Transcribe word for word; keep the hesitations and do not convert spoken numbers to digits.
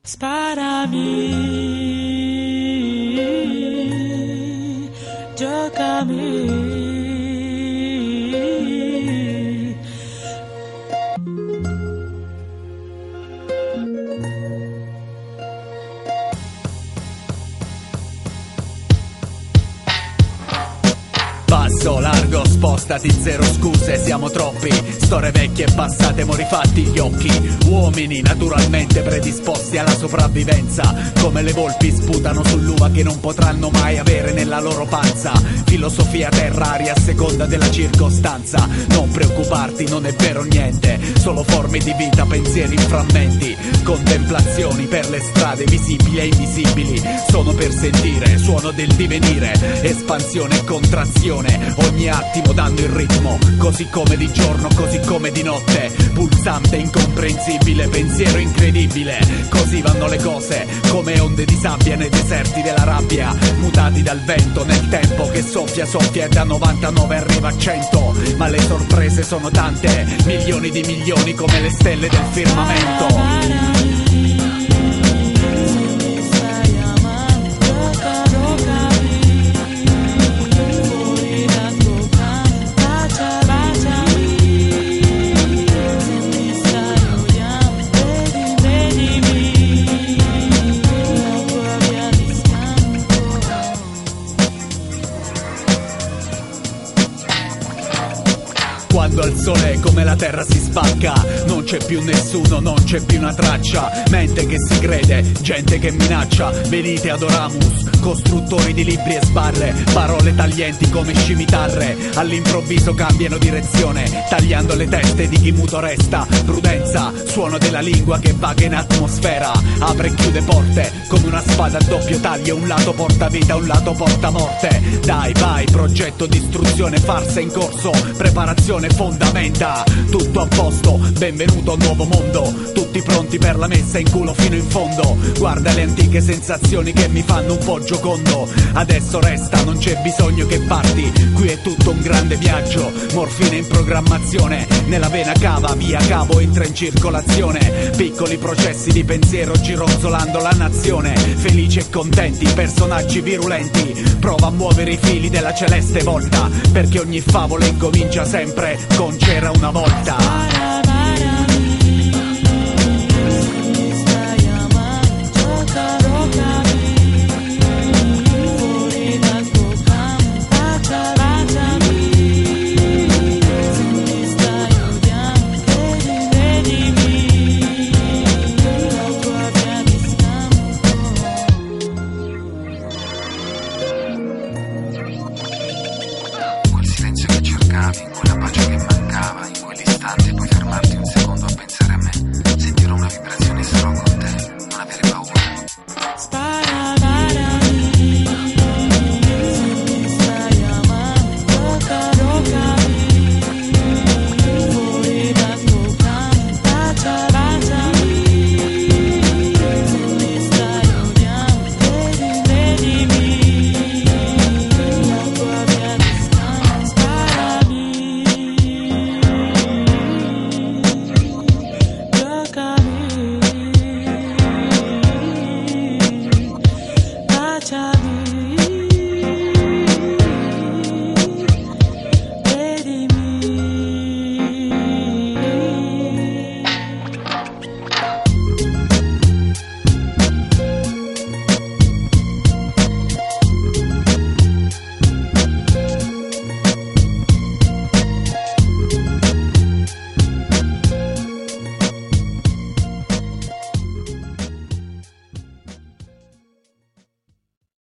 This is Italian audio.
Sparami, giocami. Passo largo, spostati, zero scuse, siamo troppi. Storie vecchie e passate, mo rifatti gli occhi. Uomini naturalmente predisposti alla sopravvivenza, come le volpi sputano sull'uva che non potranno mai avere nella loro panza. Filosofia terraria a seconda della circostanza. Non preoccuparti, non è vero niente, solo forme di vita, pensieri in frammenti. Contemplazioni per le strade visibili e invisibili. Sono per sentire, suono del divenire. Espansione e contrazione, ogni attimo dando il ritmo. Così come di giorno, così come di notte. Pulsante, incomprensibile, pensiero incredibile. Così vanno le cose, come onde di sabbia nei deserti della rabbia. Mutati dal vento nel tempo che soffia, soffia e da novantanove arriva a cento. Ma le sorprese sono tante, milioni di milioni come le stelle del firmamento. Quando al sole come la terra si spacca, non c'è più nessuno, non c'è più una traccia. Mente che si crede, gente che minaccia. Venite ad Oramus, costruttori di libri e sbarre. Parole taglienti come scimitarre, all'improvviso cambiano direzione, tagliando le teste di chi muto resta. Prudenza, suono della lingua che vaga in atmosfera. Apre e chiude porte, come una spada a doppio taglio. Un lato porta vita, un lato porta morte. Dai, vai, progetto di istruzione, farsa in corso. Preparazione, fondamenta, tutto a posto, benvenuto a un nuovo mondo, tutti pronti per la messa in culo fino in fondo. Guarda le antiche sensazioni che mi fanno un po' giocondo. Adesso resta, non c'è bisogno che parti, qui è tutto un grande viaggio. Morfina in programmazione, nella vena cava, via cavo entra in circolazione. Piccoli processi di pensiero gironzolando la nazione. Felici e contenti, personaggi virulenti. Prova a muovere i fili della celeste volta, perché ogni favola incomincia sempre con c'era una volta. In quel silenzio che cercavi, in quella pace che mancava, in quell'istante puoi fermarti un